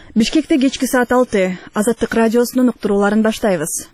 Бишкекте кечки саат 6 Азаттык радиосунун уктурууларын баштайбыз.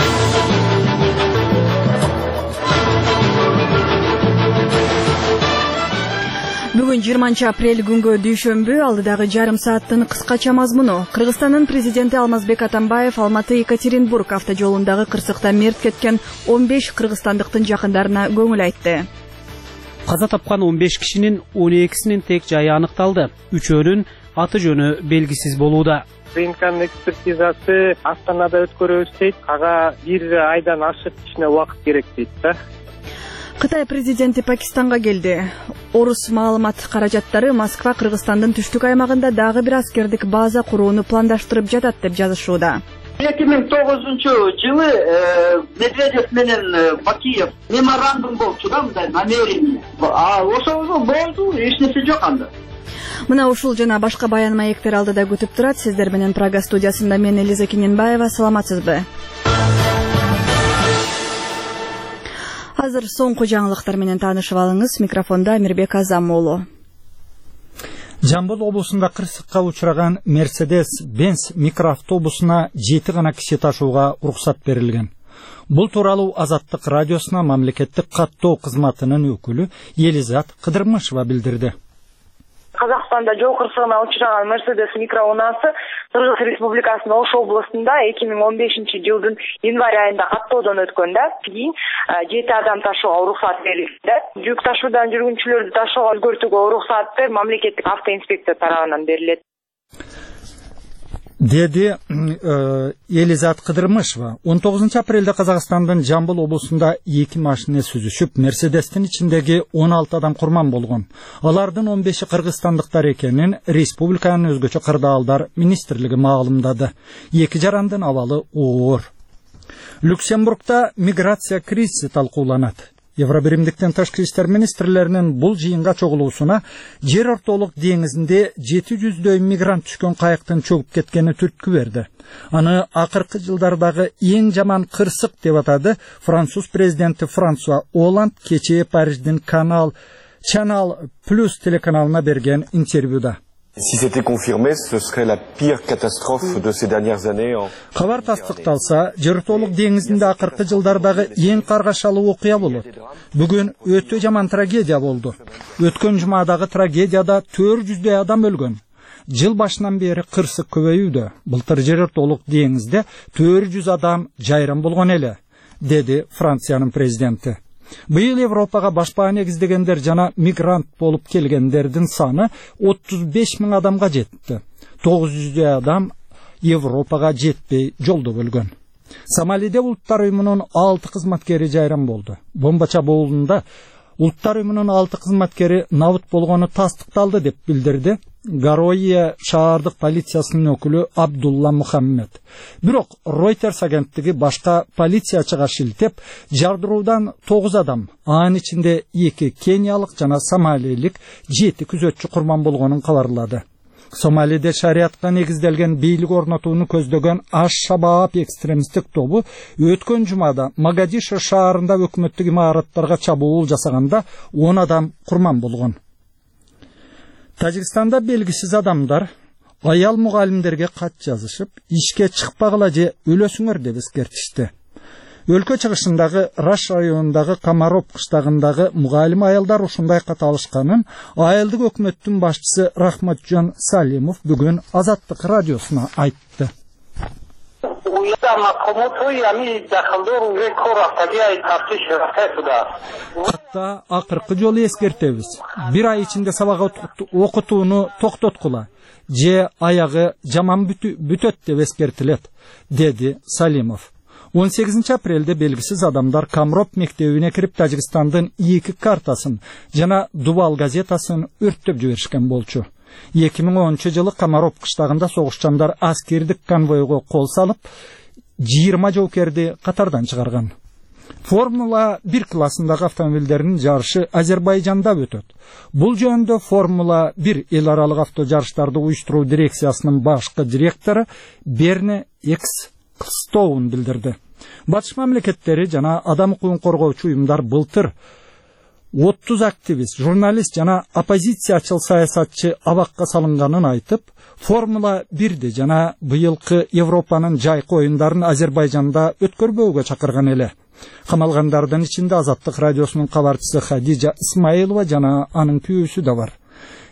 Бүгүн 20 апрель күнгө дүйшөмбү, алдыдагы жарым сааттын кыскача мазмуну. Кыргызстандын президенти Алмазбек Атамбаев Алматы-Екатеринбург автожолундагы кырсыкта мерт кеткен 15 кыргызстандыктын жакындарына көңүл айтты. Каза тапкан 15 кишинин 12синин тек жайы аныкталды. Үчөөнүн аты жөнү белгисиз болууда. ДНК экспертизасы Астанада өткөрөбүз дейт. Ага 1 айдан ашык кичине убакыт керек дейт да. Кытай президенти Пакистанга келди. Орус маалымат каражаттары Москва Кыргызстандын түштүк аймагында дагы бир аскердик база курууну пландаштырып жатат деп жазышууда. 2009-жылы Медведев менен Бакиев меморандум болчу да, мындай намерение. Ошол болду, эч нерсе жок анда. Мына ушул жана башка баян маектер алдыда күтүп турат. Сиздер менен Прага студиясында мен Элиза Кененбаева, саламатсызбы? Азыр соңку жаңылыктар менен таанышып алыңыз. Микрофонда Амирбек Азам уулу. Жамбыл облусунда кырсыкка учураган Mercedes-Benz микроавтобусуна 7 гана киши ташууга уруксат берилген. Бул тууралуу Азаттык радиосуна мамлекеттик каттоо кызматынын өкүлү Елизат Кыдырмышева билдирди. Казакстанда жол кырсыгына учураган Mercedes микроунаасы Кыргыз Республикасынын Ош областында 2015-жылдын январь айында каттоодон өткөндө кийин 7 адам ташууга уруксат берилди. Жүк ташуудан жүргүнчүлөрдү ташууга үлгөртүүгө уруксаты мамлекеттик автоинспекция тарабынан берилет. Деди Елизат Кыдырмышева. 19 апрелде Казакстандын Жамбыл облусунда 2 машина сүзүшүп, Мерседестин ичиндеги 16 адам курман болгон. Алардын 15-и кыргызстандыктар экенин республиканын өзгөчө кырдаалдар министрлиги маалымдады. 2 жарандын абалы оор. Люксембургда миграция кризиси талкууланат. Евробиримдиктен тышкы иштер министрлеринин бул жыйынга чогулуусуна жер ортолук деңизинде 700дөй мигрант түшкөн кайыктын чөгүп кеткени түрткү берди. Аны акыркы жылдардагы эң жаман кырсык деп атады француз президенти Франсуа Олланд кечээ Париждин Channel Plus телеканалына берген интервьюда. Si c'était confirmé, ce serait la pire catastrophe de ces dernières années. Кабар тастыкталса, жер ортолук деңизинде акыркы жылдардагы эң каргашалуу окуя болот. Бүгүн өтө жаман трагедия болду. Өткөн жумадагы трагедияда 400дөй адам өлгөн. Жыл башынан бери кырсык көбөйүүдө. Былтыр жер ортолук деңизде 400 адам жайран болгон эле, деди Франциянын президенти. Быйыл Европага башпаа негиздегендер жана мигрант болуп келгендердин саны 35 000 адамга жетти. 900 адам Европага жетпей жолдо өлгөн. Сомалиде Улуттар уюмунун 6 кызматкери жайран болду. Бомба чабуулунда Улуттар уюмунун 6 кызматкери набыт болгону тастыкталды деп билдирди Гароия шаардык полициясынын өкүлү Абдулла Мухаммед. Бирок Reuters агенттиги башка полициячыга шилтеп, жардыруудан 9 адам, анын ичинде 2 кениялык жана сомалилик 7 күзөтчү курман болгонун кабарлады. Сомалиде шариатка негизделген бийлик орнотууну көздөгөн Аш-Шабааб экстремисттик тобу өткөн жумада Могадишо шаарында өкмөттүк имараттарга чабуул жасаганда 10 адам курман болгон. Тажикстанда белгисиз адамдар аял мугалимдерге кат жазышып, ишке чыкпагыла же өлөсүңөр деп эскертишти. Өлкө чыгышындагы Раш районундагы Камароп кыштагындагы мугалим аялдар ушундай кат алышканын айылдык өкмөттүн башчысы Рахматжон Салимов бүгүн Азаттык радиосуна айтты. Катта акыркы жолу эскертебиз. 1 ай ичинде сабак окутууну токтоткула же аягы жаман бүтөт деп эскертилет, деди Салимов. 18 апрелде белгисиз адамдар Камроп мектебине кирип Тажикстандын 2 картасын жана Дубал газетасын өрттөп жиберишкен болчу. 2010-жылы Камароп кыштагында согушчандар аскердик конвойго кол салып, 20 жоокерди катардан чыгарган. Формула 1 классындагы автомобилдердин жарышы Азербайжанда өтөт. Бул жөнүндө Формула 1 эл аралык авто жарыштарды уюштуруу дирекциясынын башкы директору Берне Экс Стоун билдирди. Батыш мамлекеттери жана адам укугун коргоочу уюмдар былтыр 30 активист, журналист жана оппозициячыл саясатчы абакка салынганын айтып, Формула 1-де жана быйылкы Европанын жайкы оюндарын Азербайжанда өткөрбөөгө чакырган эле. Камалгандардын ичинде Азаттык радиосунун кабарчысы Хадижа Исмаилова жана анын күйөөсү да бар.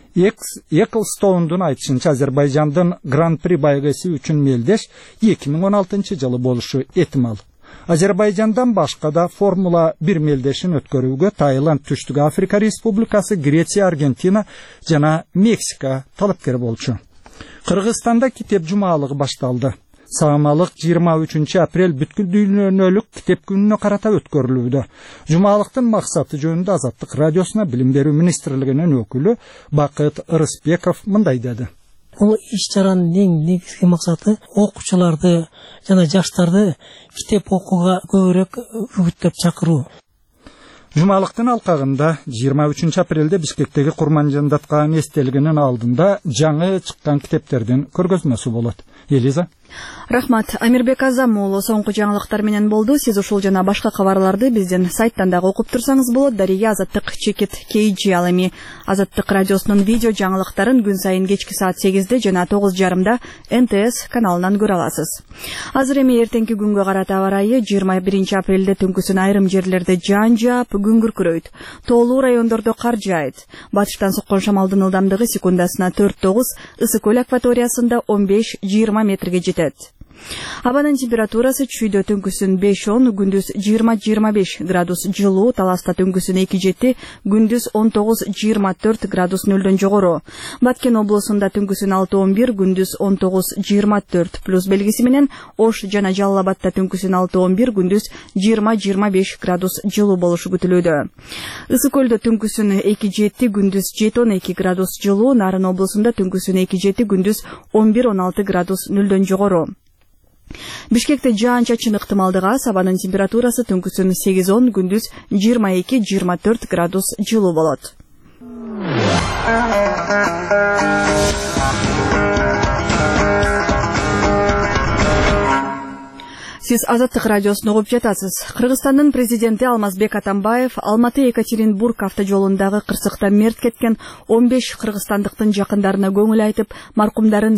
Ecclestone айтышынча, Азербайжандын Гран-при байгеси үчүн мелдеш 2016-жылы болушу этимал. Азербайжандан башка да Формула 1 мелдешин өткөрүүгө Таиланд, Түштүк Африка Республикасы, Греция, Аргентина жана Мексика талапкер болчу. Кыргызстанда китеп жумалыгы башталды. Саамалык 23 апрель бүткүл дүйнөлүк китеп күнүнө карата өткөрүлүүдө. Жумалыктын максаты жөнүндө Азаттык радиосуна Билим берүү министрлигинин өкүлү Бакыт Ырысбеков мындай деди. Бул иш-чаранын эң негизги максаты окуучуларды жана жаштарды китеп окууга көбүрөөк үгүттөп чакыруу. Жумалыктын алкагында 23 апрелде Бишкектеги Курманжандаткан эстелигинин алдында жаңы чыккан китептердин көргөзмөсү болот. Элиза. Рахмат. Амирбек Азам уулу соңку жаңылыктар менен болду. Сиз ушул жана башка кабарларды биздин сайттан дагы окуп турсаңыз болот. Дария Азаттык чекит KG ал эми Азаттык радиосунун видео жаңылыктарын күн сайын кечки саат 8-де жана 9:30-да НТС каналынан көрө аласыз. Азыр эми эртеңки күнгө карата аба ырайы 21 апрелде түнкүсүн айрым жерлерде жаан жаап, күн күркүрөйт. Тоолуу райондордо кар жаайт. Батыштан соккон шамалдын ылдамдыгы секундасына 4-9, Ысык көл акваториясында 15-20 метрге жетет. Абанын температурасы чүйдө түнкүсүн 5-10, күндүз 20-25 градус жылуу, Таласта түнкүсүн 2-7, күндүз 19-24 градус нөлдөн жогору. Баткен облусунда түнкүсүн 6-11, күндүз 19-24 плюс белгиси менен, Ош жана Жалал Абадта түнкүсүн 6-11, күндүз 20-25 градус жылуу болушу күтүлүүдө. Ысык көлдө түнкүсүн 2-7, күндүз 7-12 градус жылуу, Нарын облусунда түнкүсүн 2-7, күндүз 11-16 градус нөлдөн жогору. Бишкекте жаан-чачын ыктымалдыгы аз, абанын температурасы түнкүсүн 8-10, күндүз 22-24 градус жылуу болот. Сиз Азаттык радиосун угуп жатасыз. Кыргызстандын президенти Алмазбек Атамбаев Алматы-Екатеринбург автожолундагы кырсыкта мерт кеткен 15 кыргызстандыктын жакындарына көңүл айтып, маркумдардын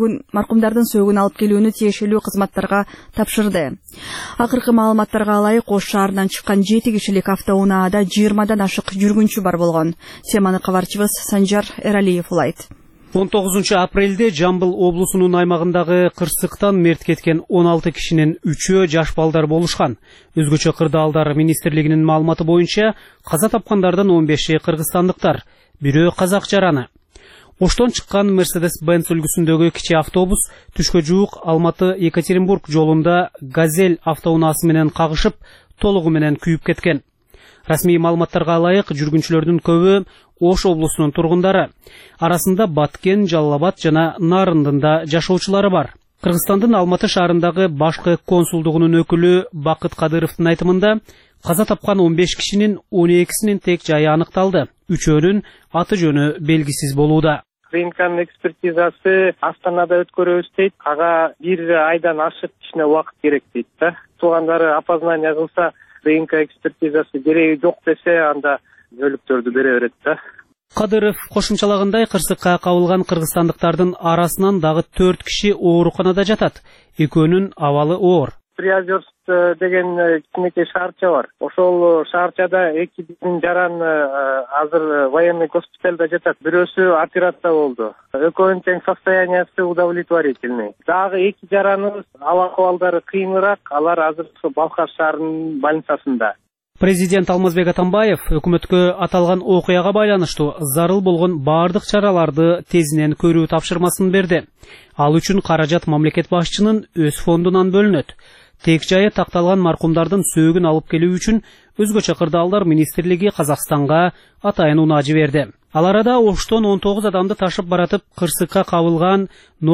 сөөгүн алып келүүнү тиешелүү кызматтарга тапшырды. Акыркы маалыматтарга ылайык, Ош шаарынан чыккан 7 кишилик автоунаада 20дан ашык жүргүнчү бар болгон. Теманы кабарчыбыз Санжар Эралиев улайт. 19 апрелде Жамбыл облусунун аймагындагы кырсыктан мерт кеткен 16 кишинин 3-өө жаш балдар болушкан. Өзгөчө кырдаалдар министрлигинин маалыматы боюнча каза тапкандардын 15-и кыргызстандыктар, бирөө казак жараны. Оштон чыккан Mercedes-Benz үлгүсүндөгү кичи автобус түшкө жуук Алматы-Екатеринбург жолунда Газель автоунаасы менен кагышып, толугу менен күйүп кеткен. Расмий маалыматтарга ылайык, жүргүнчүлөрдүн көбү Ош облусунун тургундары. Арасында Баткен, Жалал Абад жана Нарындын да жашоочулары бар. Кыргызстандын Алматы шаарындагы башкы консулдугунун өкүлү Бакыт Кадыровдун айтымында, каза тапкан 15 кишинин 12синин тек жайы аныкталды. 3-өөнүн аты жөнү белгисиз болууда. ДНКнын экспертизасы Астанада өткөрөбүз дейт. Ага 1 айдан ашык кичине убакыт керек дейт да. Туугандары опознание кылса, ДНК экспертизасы кереги жок десе, анда бөлүктөрдү бере берет да. Кадыров кошумчалагандай, кырсыкка кабылган кыргызстандыктардын арасынан дагы 4 киши ооруканада жатат. Экөөнүн абалы оор. Приозерск деген кичинекей шаарча бар. Ошол шаарчада 2 жараны азыр военный госпиталда жатат. Бирөөсү операция болду. Экөөнүн тең состояниясы удовлетворительный. Дагы 2 жараныбыз абал-акыбалдары кыйыныраак, алар азыр Балхаш шаарынын больницасында. Президент Алмазбек Атамбаев өкмөткө аталган окуяга байланыштуу зарыл болгон баардык чараларды тезинен көрүү тапшырмасын берди. Ал үчүн каражат мамлекет башчынын өз фондунан бөлүнөт. Тек жайы такталган маркумдардын сөөгүн алып келүү үчүн өзгөчө кырдаалдар министрлиги Казакстанга атайын унаа жиберди. Ал арада Оштон 19 адамды ташып баратып, кырсыкка кабылган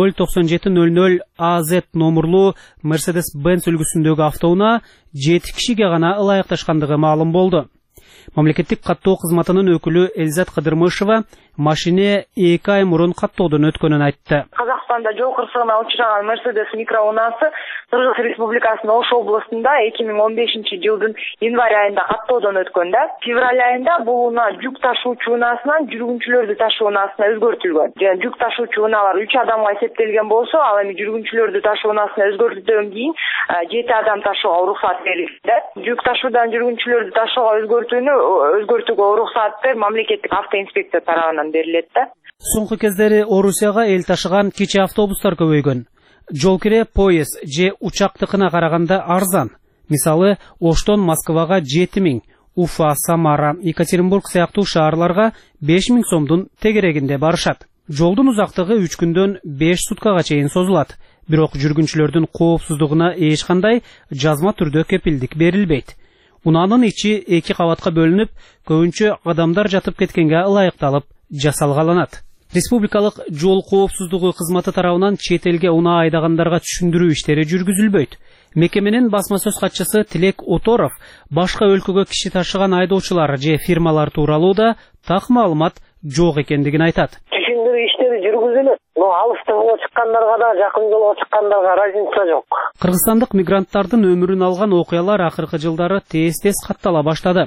09700 AZ номурлуу Mercedes-Benz үлгүсүндөгү автоунаа 7 кишиге гана ылайыкташкандыгы маалым болду. Мамлекеттик каттоо кызматынын өкүлү Элзат Кадырмышева машине 2 ай мурун каттоодон өткөнүн айтты. Казакстанда жол кырсыгына учураган Мерседес микроунаасы Кыргыз Республикасынын Ош областында 2015 жылдын январь айында каттоодон өткөн да. Февраль айында бул унаа жүк ташуучу унаасынан жүргүнчүлөрдү ташуу унаасына өзгөртүлгөн. Жүк ташуучу унаалар 3 адамга эсептелген болсо, ал эми жүргүнчүлөрдү ташуу унаасына өзгөртүүдөн кийин 7 адам ташууга уруксат берилди. Жүк ташуудан жүргүнчүлөрдү ташууга өзгөртүүгө уруксаты мамлекеттик автоинспекция тарабынан берилет да. Соңку кездери Орусияга эл ташыган кичи автобустар көбөйгөн. Жол кире поезд же учактыкына караганда арзан. Мисалы, Оштон Москвага 7000, Уфа, Самара, Екатеринбург сыяктуу шаарларга 5000 сомдун тегерегинде барышат. Жолдун узактыгы 3 күндөн 5 суткага чейин созулат. Бирок жүргүнчүлөрдүн коопсуздугуна эч кандай жазма түрдө кепилдик берилбейт. Унаанын ичи 2 кабатка бөлүнүп, көбүнчө адамдар жатып кеткенге ылайыкталып жасалгаланат. Республикалык жол коопсуздугу кызматы тарабынан чет элге унаа айдагандарга түшүндүрүү иштери жүргүзүлбөйт. Мекеменин басма сөз катчысы Тилек Оторов башка өлкөгө киши ташыган айдоочулар же фирмалар тууралуу да так маалымат жок экендигин айтат. Түшүндүрүү иштери жүргүзүлөт. Но алыстан жолго чыккандарга да, жакын жолго чыккандарга разница жок. Кыргызстандык мигранттардын өмүрүн алган окуялар акыркы жылдары тез каттала баштады.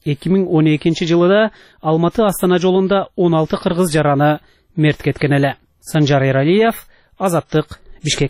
2012 жылыда Алматы Астана жолунда 16 кыргыз жараны мерт кеткен эле. Санжар Эралиев, Азаттык, Бишкек.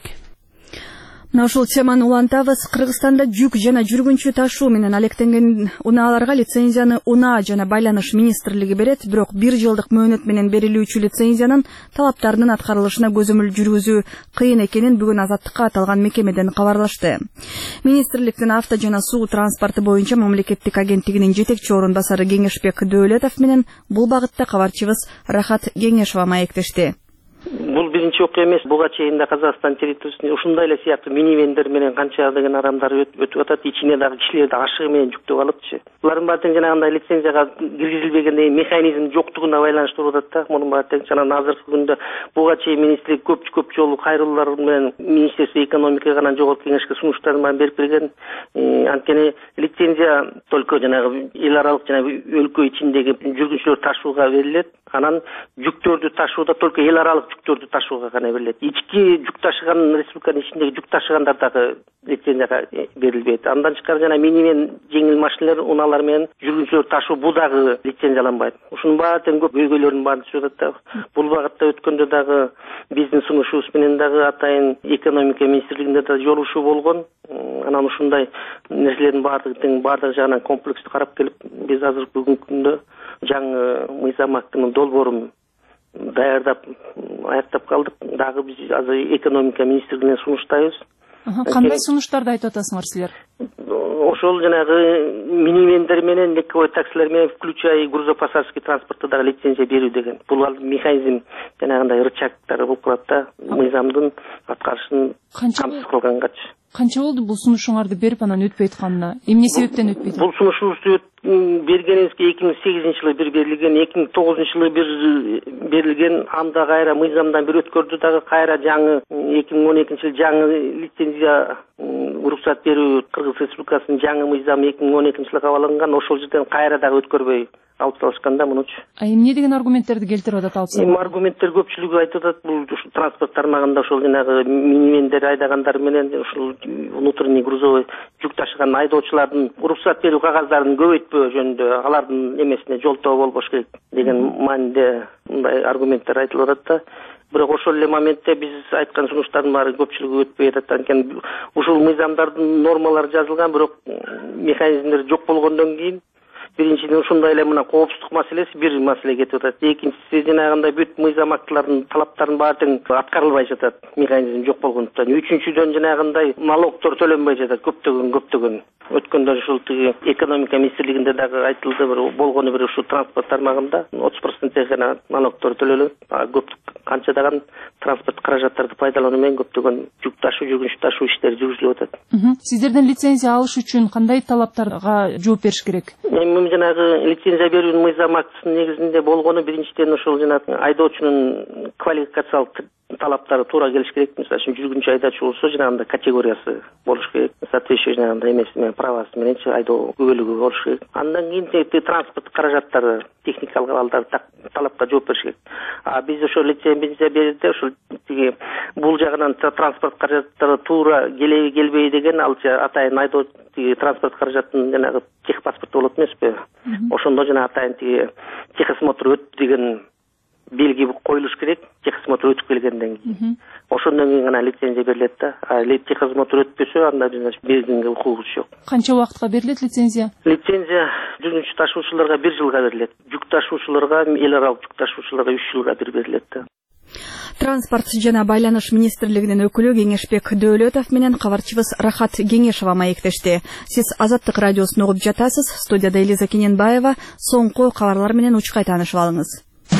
Мына ушул теманы улантабыз. Кыргызстанда жүк жана жүргүнчү ташуу менен алектенген унааларга лицензияны Унаа жана байланыш министрлиги берет, бирок 1 жылдык мөөнөт менен берилүүчү лицензиянын талаптарынын аткарылышына көзөмөл жүргүзүү кыйын экенин бүгүн Азаттыкка аталган мекемеден кабарлашты. Министрликтин авто жана суу транспорту боюнча мамлекеттик агенттигинин жетекчи орун басары Кеңешбек Дөөлетов менен бул багытта кабарчыбыз Рахат Кеңешова маектешти. Бул биринчи окуя эмес. Буга чейин да Казакстан территориясында ушундай эле сыяктуу минивендер менен канча деген адамдар өтүп атат. Ичине дагы кишилерди ашыгы менен жүктөп алыпчы. Булардын баары тең жанагындай лицензияга киргизилбегендей механизм жоктугуна байланыштуу атат да. Мунун баары тең жана азыркы күндө буга чейин министрлик көп жолу кайрылуулар менен Министерство экономикага гана жогорку кеңешке сунуштарын берип келген. Анткени лицензия только жанагы эл аралык жана өлкө ичиндеги жүргүнчүлөр ташууга берилет. Анан жүктөрдү ташууда только эл аралык жүктөрдү ташууга гана берилет. Ички жүк ташыган республиканын ичиндеги жүк ташыгандар дагы лицензияга берилбейт. Андан тышкары жана минивен жеңил машиналар, унаалар менен жүргүнчүлөр ташуу бул дагы лицензияланбайт. Ушунун баары тең көп көйгөйлөрдүн баарын түшүп атат да. Бул багытта өткөндө дагы биздин сунушубуз менен дагы атайын экономика министрлигинде да жолугушуу болгон. Анан ушундай нерселердин баардыгы жагынан комплекстүү карап келип, биз азыр бүгүнкү күндө жаңы мыйзам актынын долбоорун даярдап аяктап калдык. Дагы биз азыр экономика министрлигине сунуштайбыз. Кандай сунуштарды айтып атасыңар силер? Ошол жанагы минивендер менен легковой таксилер менен включая грузопассажирский транспортто дагы лицензия берүү деген. Бул механизм жанагындай рычагтары болуп калат да, мыйзамдын аткарышын камсыз кылгангачы. Канча болду бул сунушуңарды берип анан өтпөй атканына? Эмне себептен өтпөйт? Бул сунушубузду бергенибизге 2008 жылы бир берилген, 2009 жылы бир берилген, анда кайра мыйзамдан бир өткөрдү дагы кайра жаңы 2012 жылы жаңы лицензия уруксат берүү Кыргыз Республикасынын жаңы мыйзамы 2012 жылы кабыл алынган. Ошол жерден кайра дагы өткөрбөй алып салышканда мунучу. Эмне деген аргументтерди келтирип атат алса? Аргументтер көпчүлүгү айтып атат. Бул транспорт тармагында ошол жанагы минивендер айдагандар менен ушул внутренний грузовой жүк ташыган айдоочулардын уруксат берүү кагаздарын көбөйтпөө жөнүндө алардын эмесине жолтоо болбош керек деген мааниде мындай аргументтер айтылып атат да. Бирок ошол эле моментте биз айткан сунуштардын баары көпчүлүгү өтпөй атат. Анткени ушул мыйзамдардын нормалары жазылган, бирок механизмдер жок болгондон кийин биринчиден ушундай эле мына коопсуздук маселеси бир маселе кетип атат. Экинчиси жанагындай бүт мыйзам актыларынын талаптарынын баары тең аткарылбай жатат, механизм жок болгондуктан. Үчүнчүдөн жанагындай налогдор төлөнбөй жатат, көптөгөн. Өткөндө ушул тиги экономика министрлигинде дагы айтылды, бир болгону бир ушул транспорт тармагында 30% гана налогдор төлөнөт. Канчадаган транспорт каражаттарды пайдалануу менен көптөгөн жүк ташуу, жүргүнчү ташуу иштери жүргүзүлүп атат. Сиздерден лицензия алыш үчүн кандай талаптарга жооп бериш керек? Жанагы лицензия берүүнүн мыйзам актысынын негизинде болгону биринчиден ошол жанагы айдоочунун квалификациялык талаптары туура келиш керек. Мисалы үчүн жүргүнчү айдоочу болсо жанагындай категориясы болуш керек. Соответствующий жанагындай эмеси менен правасы менен айдоо күбөлүгү болуш керек. Андан кийин транспорт каражаттары, техникалык абалдар талапка жооп бериш керек. Биз ошо лицензия берди, ошо бул жагынан транспорт каражаттары туура келеби келбей деген ал атайын айдоо транспорт каражатын жанагы техпаспорт болот эмеспи? Ошондо жана атайын техосмотр өттү деген белги коюлуш керек. Техосмотр өтүп келгенден кийин. Ошондон кийин гана лицензия берилет да. Техосмотр өтпөсө анда бергенге укугубуз жок. Канча убакытка берилет лицензия? Лицензия жүргүнчү ташуучуларга 1 жылга берилет. Жүк ташуучуларга, эл аралык жүк ташуучуларга 3 жылга берилет да. Транспорт жана байланыш министрлигинин өкүлү Кеңешбек Дөөлөтов менен кабарчыбыз Рахат Кеңешова маектешти. Сиз Азаттык радиосун угуп жатасыз. Студияда Элиза Кененбаева. Соңку кабарлар менен учкай таанышып алыңыз.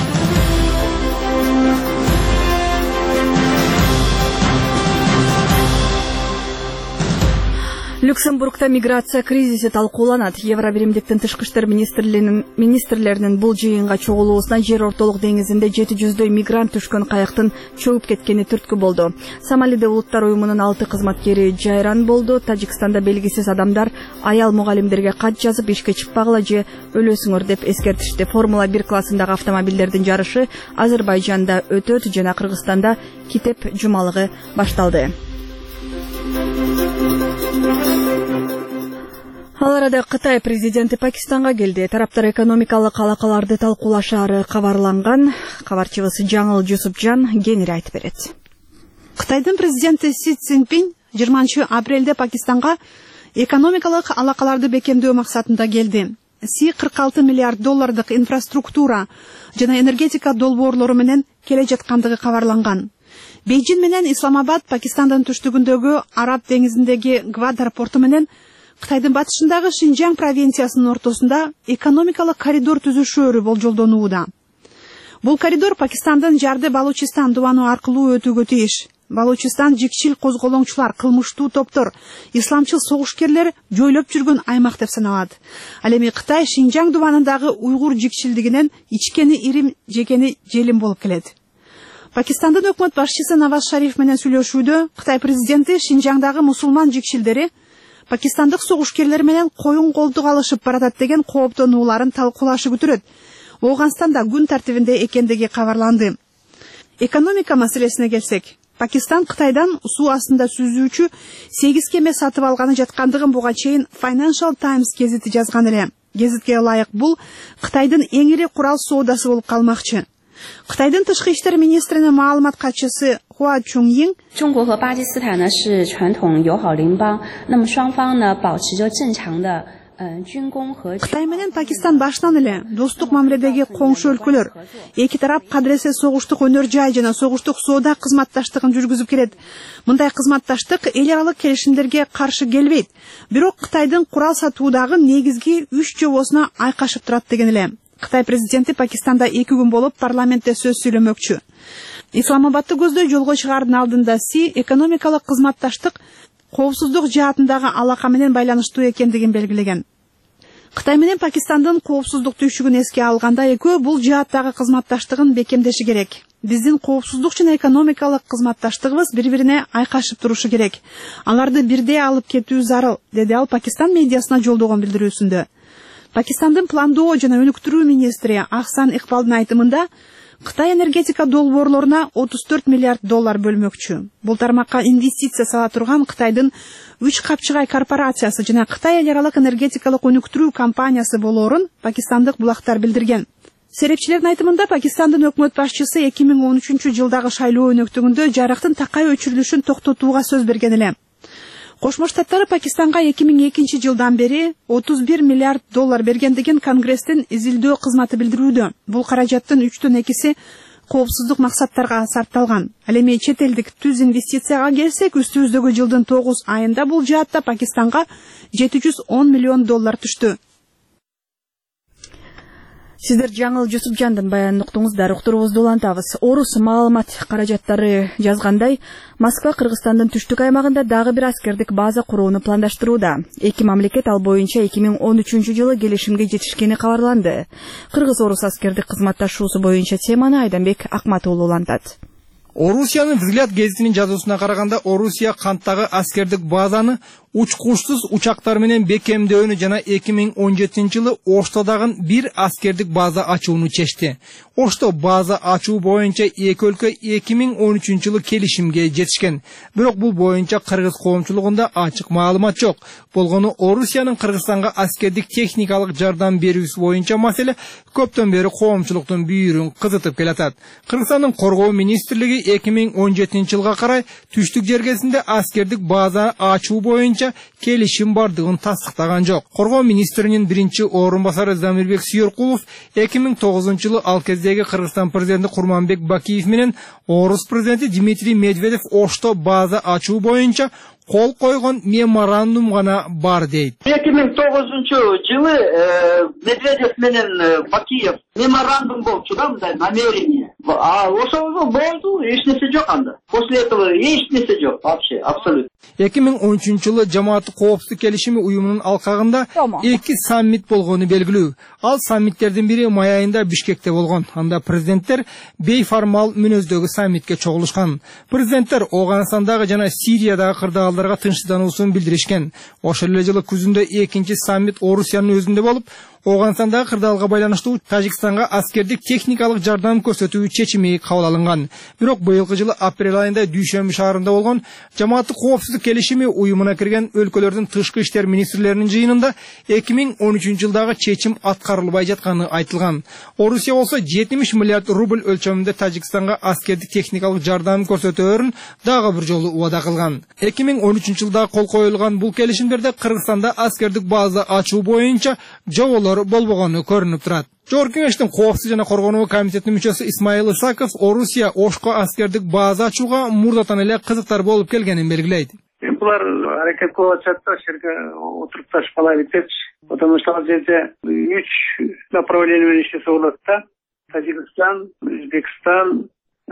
Люксембургда миграция кризиси талкууланат. Евробиримдиктин тышкы иштер министрлеринин бул жыйынга чогулуусуна жер ортолук деңизинде 700дөй мигрант түшкөн кайыктын чөгүп кеткени түрткү болду. Сомалиде улуттар уюмунун 6 кызматкери жайран болду. Тажикстанда белгисиз адамдар аял мугалимдерге кат жазып ишке чыкпагыла же өлөсүңөр деп эскертишти. Формула 1 классындагы автомобилдердин жарышы Азербайжанда өтөт жана Кыргызстанда китеп жумалыгы башталды. Ал арада Кытай президенти Пакистанга келди. Тараптар экономикалык алакаларды талкуулашаары кабарланган. Кабарчыбыз Жаңыл Жусупжан кеңири айтып берет. Кытайдын президенти Си Цзиньпин 20 апрелде Пакистанга экономикалык алакаларды бекемдөө максатында келди. Си 46 миллиард доллардык инфраструктура жана энергетика долбоорлору менен келе жаткандыгы кабарланган. Бейжин менен Исламабад Пакистандын түштүгүндөгү Араб деңизиндеги Гвадар порту менен Кытайдын батышындагы Шинжаң провинциясынын ортосунда экономикалык коридор түзүшөөрү болжолдонууда. Бул коридор Пакистандын Жарды Балучистан дубаны аркылуу өтүүгө тийиш. Балучистан жикчил козголоңчулар, кылмыштуу топтор, исламчыл согушкерлер жойлоп жүргөн аймак деп саналат. Ал эми Кытай Шинжаң дубанындагы уйгур жикчилдигинен ичкени ирим, жекени желим болуп келет. Пакистандын өкмөт башчысы Наваз Шариф менен сүйлөшүүдө Кытай президенти Шинжаңдагы мусулман жикчилдери пакистандык согушкерлер менен коюн колдук алышып баратат деген кооптонууларын талкуулашы күтүрөт. Ооганстанда күн тартибинде экендиги кабарланды. Экономика маселесине келсек, Пакистан Кытайдан суу астында сүзүүчү 8 кеме сатып алганы жаткандыгын буга чейин Financial Times гезити жазган эле. Гезитке ылайык бул Кытайдын эң ири курал соодасы болуп калмакчы. Кытайдын тышкы иштер министринин маалымат катчысы Хуа Чунйин Кытай менен Пакистан баштан эле достук мамиледеги коңшу өлкөлөр. Эки тарап кадыресе согуштук өнөр жай жана согуштук соода кызматташтыгын жүргүзүп келет. Мындай кызматташтык эл аралык келишимдерге каршы келбейт. Бирок Кытайдын курал сатуудагы негизги 3 жобосуна айкашып турат деген эле. Кытай президенти Пакистанда 2 күн болуп парламентте сөз сүйлөмөкчү. Исламабадты көздөй жолго чыгаардын алдында Си экономикалык кызматташтык коопсуздук жаатындагы алака менен байланыштуу экендигин белгилеген. Кытай менен Пакистандын коопсуздук түйшүгүн эске алганда экөө бул жааттагы кызматташтыгын бекемдеши керек. Биздин коопсуздук жана экономикалык кызматташтыгыбыз бири-бирине айкашып турушу керек. Аларды бирдей алып кетүү зарыл, деди ал Пакистан медиасына жолдогон билдирүүсүндө. Пакистандын пландоо жана өнүктүрүү министри Ахсан Икбалдын айтымында Кытай энергетика долбоорлоруна 34 миллиард доллар бөлмөкчү. Бул тармакка инвестиция сала турган Кытайдын 3 капчыгай корпорациясы жана Кытай эл аралык энергетикалык өнүктүрүү компаниясы болоорун пакистандык булактар билдирген. Серепчилердин айтымында Пакистандын өкмөт башчысы 2013 жылдагы шайлоо өнөктүгүндө жарыктын такай өчүрүлүшүн токтотууга сөз берген эле. Кошмо Штаттары Пакистанга 2002 жылдан бери 31 миллиард доллар бергендигин Конгресстин изилдөө кызматы билдирүүдө. Бул каражаттын 3/2 коопсуздук максаттарга сарпталган. Ал эми чет элдик түз инвестицияга келсек, үстүбүздөгү жылдын 9 айында бул жаатта Пакистанга 710 миллион доллар түштү. Сиздер Жаңыл Жусупжандын баянын уктуңуздар, уктуруубузду улантабыз. Орус маалымат каражаттары жазгандай, Москва Кыргызстандын түштүк аймагында дагы бир аскердик база курууну пландаштырууда. Эки мамлекет ал боюнча 2013 жылы келишимге жетишкени кабарланды. Кыргыз-орус аскердик кызматташуусу боюнча теманы Айданбек Акматуулу улантат. Орусиянын «Взгляд» гезитинин жазуусуна караганда, Орусия канттагы аскердик базаны учкучсуз учактар менен бекемдөөнү жана 2017-жылы Оштодагы бир аскердик база ачууну чечти. Ошто база ачуу боюнча эки өлкө 2013-жылы келишимге жетишкен. Бирок бул боюнча кыргыз коомчулугунда ачык маалымат жок. Болгону Орусиянын Кыргызстанга аскердик техникалык жардам берүүсү боюнча маселе көптөн бери коомчулуктун бүйүрүн кызытып келатат. Кыргызстандын коргоо министрлиги 2017-жылга карай түштүк жергесинде аскердик база ачуу боюнча келишим бардыгын тастыктаган жок. Коргоо министринин биринчи орун басары Замирбек Сүйөркулов 2009-жылы ал кездеги Кыргызстан президенти Курманбек Бакиев менен Орус президенти Дмитрий Медведев Ошто база ачуу боюнча кол койгон меморандум гана бар дейт. 2009-жылы Медведев менен Бакиев меморандум болчу да, мындай намерение. Ошол болду, эч нерсе жок анда. После этого эч нерсе жок вообще, абсолютно. 2013-жылы жамааттык коопсуздук келишими уюмунун алкагында 2 саммит болгону белгилүү. Ал саммиттердин бири май айында Бишкекте болгон. Анда президенттер бейформал мүнөздөгү саммитке чогулушкан. Президенттер Оганстандагы жана Сириядагы кырдаалдарга тынчсыздануусун билдиришкен. Ошол эле жылы күзүндө экинчи саммит Орусиянын өзүндө болуп, Оганстандагы кырдаалга байланыштуу Тажикстанга аскердик техникалык жардам көрсөтүү чечими кабыл алынган. Бирок быйылкы жылы апрель айында Дүйшөмбү шаарында болгон жамааттык коопсуздук келишими уюмуна кирген өлкөлөрдүн тышкы иштер министрлеринин жыйынында 2013-жылдагы чечим аткарылбай жатканы айтылган. Орусия болсо 70 миллиард рубль өлчөмүндө Тажикстанга аскердик техникалык жардам көрсөтөөрүн дагы бир жолу убада кылган. 2013-жылда кол коюлган бул келишимдерде Кыргызстанда аскердик база ачуу боюнча жоболор болбогону көрүнүп турат. Жогорку кеңештин коопсуздук жана коргонуу комитетинин мүчөсү Исмаил Исаков Орусия Ошко аскердик база ачууга мурдатан эле кызыктар болуп келгенин белгилейт. Булар аракет кылып атышат да, жерге отуруп ташпалай кетчи. Потому что ал жерде 3 направление менен иштесе болот да. Тажикстан, Өзбекстан,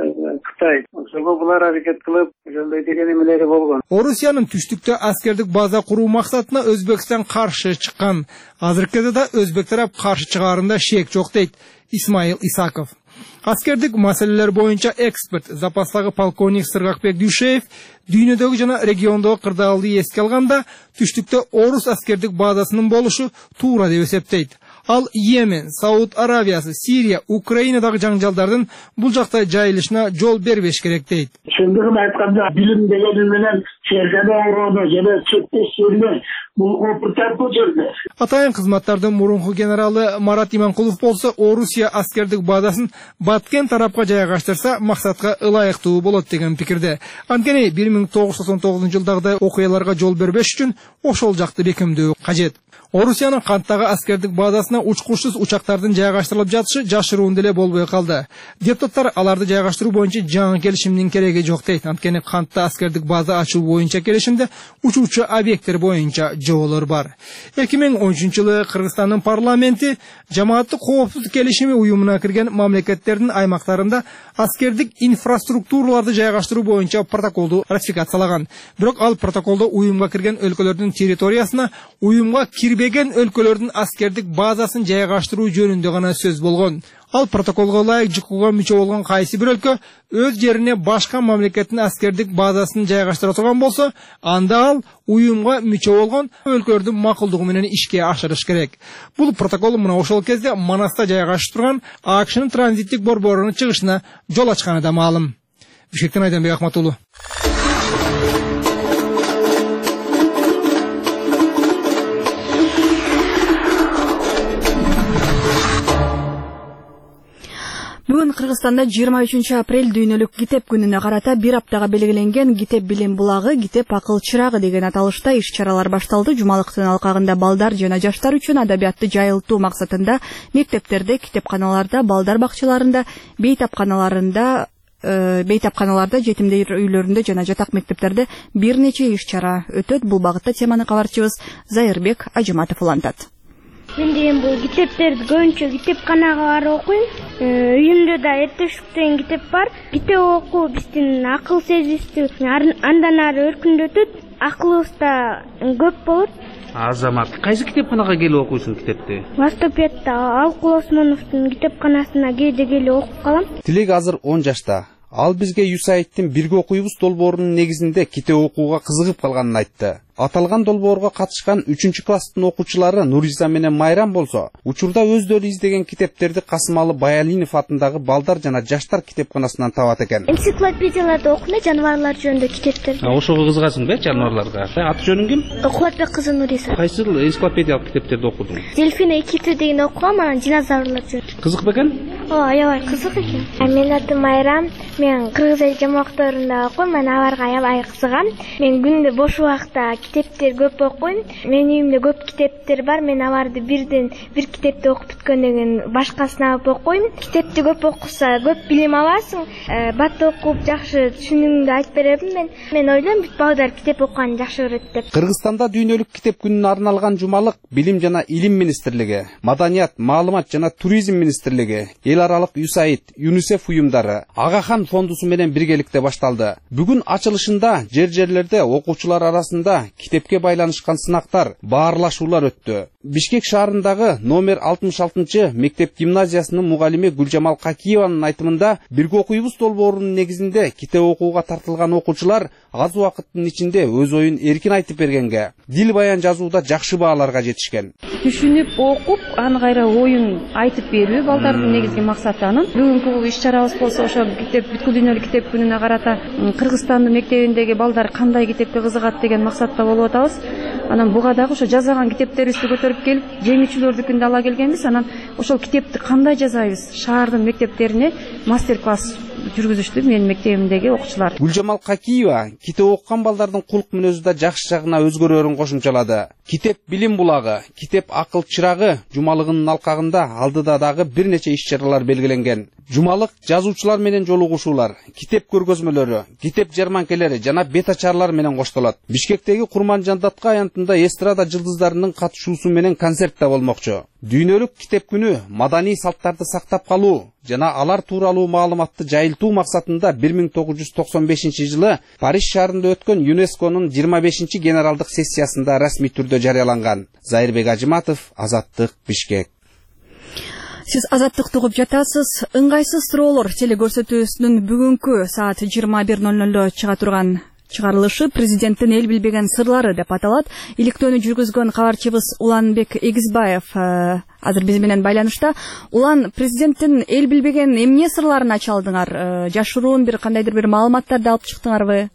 Кытай. Ошого булар аракет кылып, ошондой деген эмелери болгон. Орусиянын түштүктө аскердик база куруу максатына Өзбекстан каршы чыккан. Азыркы да өзбек тарап каршы чыгаарында шек жок дейт Исмаил Исаков. Аскердик маселелер боюнча эксперт запастагы полковник Сыргакбек Дүйшеев дүйнөдөгү жана региондогу кырдаалды эске алганда түштүктө Орус аскердик базасынын болушу туура деп эсептейт. Ал Йемен, Сауд Арабиясы, Сирия, Украинадагы жаңжалдардын бул жакта жайылышына жол бербеш керек дейт. Чындыгын айтканда, билим дегени менен чергеде ороону жана чектеш жерде бул опыртат бул жерде. Атайын кызматтардын мурунку генералы Марат Иманкулов болсо, Орусия аскердик базасын Баткен тарапка жайгаштырса, максатка ылайыктуу болот деген пикирде. Анткени 1999-жылдагы окуяларга жол бербеш үчүн ошол жакты бекемдөө кажет. Орусиянын канттагы аскердик базасына учкучсуз учактардын жайгаштырылып жатышы жашыруун деле болбой калды. Депутаттар аларды жайгаштыруу боюнча жаңы келишимдин кереги жок дейт. Анткени кантта аскердик база ачуу боюнча келишимде учуучу объекттер боюнча жоболор бар. 2013-жылы Кыргызстандын парламенти жамааттык коопсуздук келишими уюмуна кирген мамлекеттердин аймактарында аскердик инфраструктураларды жайгаштыруу боюнча протоколду ратификациялаган. Бирок ал протоколдо уюмга кирген өлкөлөрдүн территориясына уюмга кирбеген өлкөлөрдүн аскердик базасын жайгаштыруу жөнүндө гана сөз болгон. Ал протоколго ылайык ЖКУга мүчө болгон кайсы бир өлкө өз жерине башка мамлекеттин аскердик базасын жайгаштыра турган болсо, анда ал уюмга мүчө болгон өлкөлөрдүн макулдугу менен ишке ашырыш керек. Бул протокол мына ошол кезде Манаста жайгашып турган АКШнын транзиттик борборунун чыгышына жол ачканы да маалым. Бишкектен Айданбек Ахматулу. Бүгүн Кыргызстанда 23 апрель дүйнөлүк китеп күнүнө карата бир аптага белгиленген Китеп билим булагы, Китеп акыл чырагы деген аталышта иш-чаралар башталды. Жумалыктын алкагында балдар жана жаштар үчүн адабиятты жайылтуу максатында мектептерде, китепканаларда, балдар бакчаларында, бейтапканаларда, жетимдер үйлөрүндө жана жатак мектептерде бир нече иш-чара өтөт. Бул багытта теманы кабарчыбыз Зайырбек Ажыматов улантат. Мен деген бул китептерди көбүнчө китепканага барып окуйм. Үйүмдө да Эртешик деген китеп бар. Китеп окуу биздин акыл сезибизди андан ары өркүндөтөт. Акылыбызда көп болот. Азамат, кайсы китепканага келип окуйсуң китепти? Востопедда Алкул Осмоновдун китепканасына кээде келип окуп калам. Тилек азыр 10 жашта. Ал бизге USAID-тин бирге окуйбуз долбоорунун негизинде китеп окууга кызыгып калганын айтты. Аталган долбоорго катышкан 3-класстын окуучулары Нуриза менен Майрам болсо, учурда өздөрү издеген китептерди Касымалы Баялинов атындагы балдар жана жаштар китепканасынан табат экен. Энциклопедияларды окуна, жаныбарлар жөнүндө китептер. Ошого кызыгасың жаныбарларга? Аты жөнүң ким? Кубатбек кызы Нуриза. Кайсыл энциклопедиялык китептерди окудуң? Дельфина 2 деген окугам, анан динозаврлар жөнүндө. Кызык бекен? Аябай кызык экен. Менин атым Майрам. Мен кыргыз эл жамаактарында окуйм, мен аларга аябай кызыгам. Мен күндө бош убакта китептер көп окуйм. Менин үйүмдө көп китептер бар. Мен аларды бир китепти окуп бүткөндөн кийин башкасын алып окуйм. Китепти көп окуса көп билим аласың. Бат окуп жакшы түшүнүгүңдү айтып берем. Мен ойлойм бүт балдар китеп окуганды жакшы көрөт деп. Кыргызстанда дүйнөлүк китеп күнүнө арналган жумалык Билим жана Илим министрлиги, Маданият, Маалымат жана Туризм министрлиги, эл аралык USAID, ЮНИСЕФ уюмдары, Агахан фондусу менен биргеликте башталды. Бүгүн ачылышында жерлерде окуучулар арасында китепке байланышкан сынактар, баарлашуулар өттү. Бишкек шаарындагы номер 66 мектеп гимназиясынын мугалими Гүлжамал Какиеванын айтымында, бирге окуйбуз долбоорунун негизинде китеп окууга тартылган окуучулар аз убакыттын ичинде өз оюн эркин айтып бергенге, дил баян жазууда жакшы бааларга жетишкен. Түшүнүп окуп, аны кайра оюн айтып берүү балдардын негизги максаты. Анын бүгүнкү иш-чарабыз болсо ошо китеп бүткүл дүйнөлүк китеп күнүнө карата Кыргызстандын мектебиндеги балдар кандай китепке кызыгат деген максатта болуп атабыз. Анан буга дагы ошо жазган китептерибизди көтөрүп келип, жеңүүчүлөрдүкүндө ала келгенбиз. Анан ошол китепти кандай жазайбыз? Шаардын мектептерине мастер-класс жүргүзүштү менин мектебимдеги окуучулар. Гүлжамал Какиева китеп окуган балдардын кулк мүнөзү да жакшы жагына өзгөрөөрүн кошумчалады. Китеп билим булагы, китеп акыл чырагы жумалыгынын алкагында алдыда дагы бир нече иш-чаралар белгиленген. Жумалык жазуучулар менен жолугушуулар, китеп көргөзмөлөрү, китеп жарманкелери жана бет ачарлар менен коштолот. Бишкектеги Курманжан Датка аянтында эстрада жылдыздарынын катышуусу менен концерт да болмокчу. Дүйнөлүк китеп күнү маданий салттарды сактап калуу жана алар тууралуу маалыматты жайылтуу максатында 1995 жылы Париж шаарында өткөн ЮНЕСКОнун 25 генералдык сессиясында расмий түрдө жарыяланган. Зайырбек Ажыматов, Азаттык, Бишкек. Сиз Азаттыкты угуп жатасыз. Ыңгайсыз суроолор телекөрсөтүүсүнүн бүгүнкү саат 21:00 чыга турган чыгарылышы президенттин эл билбеген сырлары деп аталат. Иликтөөнү жүргүзгөн кабарчыбыз Уланбек Эгизбаев азыр биз менен байланышта. Улан, президенттин эл билбеген эмне сырларын ача алдыңар? Жашыруун кандайдыр бир маалыматтарды алып чыктыңарбы?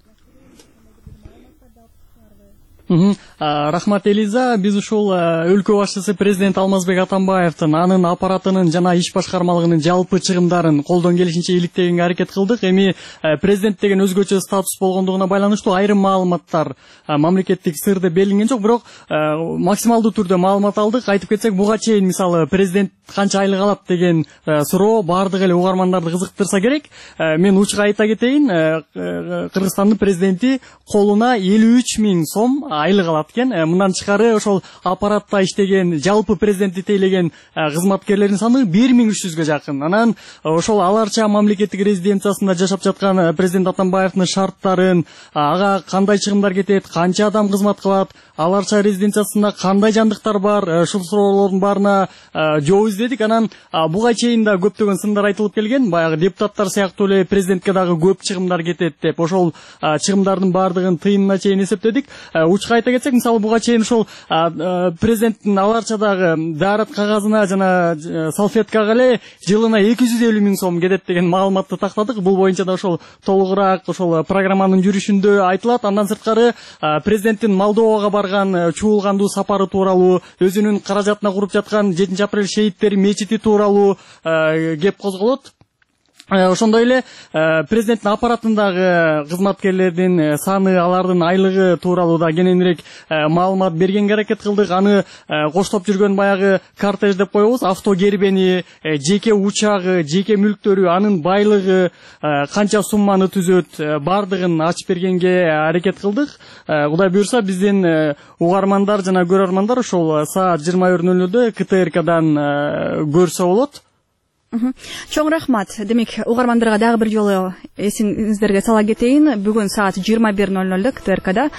Рахмат Элиза, биз ушул өлкө башчысы президент Алмазбек Атамбаевдин анын аппаратынын жана иш башкармалыгынын жалпы чыгымдарын колдон келишинче иликтегенге аракет кылдык. Эми президент деген өзгөчө статус болгондугуна байланыштуу айрым маалыматтар мамлекеттик сыр деп белгиленген жок, бирок максималдуу түрдө маалымат алдык. Айтып кетсек, буга чейин мисалы президент канча айлык алат деген суроо бардык эле угармандарды кызыктырса керек. Мен учук айта кетейин, Кыргызстандын президенти колуна 53 000 сом айлык алат экен. Мындан тышкары ошол аппаратта иштеген жалпы президентти тейлеген кызматкерлердин саны 1300-гө жакын. Анан ошол аларча мамлекеттик резиденциясында жашап жаткан президент Атамбаевдин шарттарын, ага кандай чыгымдар кетет, канча адам кызмат кылат, аларча резиденциясында кандай жандыктар бар, ушул суроолордун баарына жооп издедик. Анан буга чейин да көптөгөн сындар айтылып келген. Баягы депутаттар сыяктуу эле президентке дагы көп чыгымдар кетет деп ошол чыгымдардын баардыгын тыйынына чейин эсептедик. Учка айта кетсек, мисалы буга чейин ошол президенттин аларчадагы даарат кагазына жана салфеткага эле жылына 250 000 сом кетет деген маалыматты тактадык. Бул боюнча да ошол толугураак ошол программанын жүрүшүндө айтылат. Андан сырткары президенттин Молдовага барган чуулгандуу сапары тууралуу, өзүнүн каражатына куруп жаткан 7 апрель шейиттери мечити тууралуу кеп козголот. Ошондой эле президенттин аппаратындагы кызматкерлердин саны, алардын айлыгы тууралуу да кененирээк маалымат бергенге аракет кылдык. Аны коштоп жүргөн баягы кортеж деп коебуз, авто кербени, жеке учагы, жеке мүлктөрү, анын байлыгы канча сумманы түзөт, бардыгын ачып бергенге аракет кылдык. Кудай буйрса биздин угармандар жана көрөрмандар ошол саат 21:00 КТРКдан көрсө болот. Чоң рахмат. Демек, угармандарга дагы бир жолу эсиңиздерге сала кетейин. Бүгүн саат 21:00 КТРКда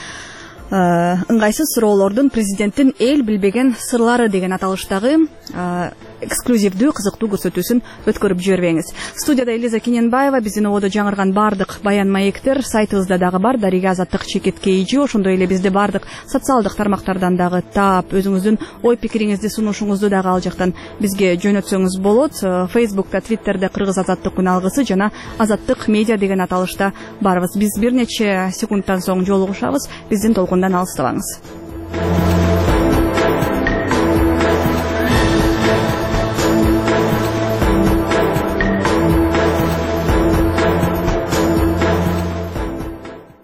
ыңгайсыз суроолордун президенттин эл билбеген сырлары деген аталыштагы эксклюзивдүү кызыктуу көрсөтүүсүн өткөрүп жибербеңиз. Студияда Элиза Кененбаева, биздин ободо жаңырган бардык баян маектер сайтыбызда дагы бар. Дарига Азаттык чекитке iji, ошондой эле бизди бардык социалдык тармактардан дагы таап, өзүңүздүн ой пикириңизди сунушуңузду дагы ал жактан бизге жөнөтсөңүз болот. Фейсбукта, Твиттерде Кыргыз Азаттык күн алгысы жана Азаттык медиа деген аталышта барбыз. Биз бир нече секундтан соң жолугушабыз. Биздин толкундан алыстабаңыз.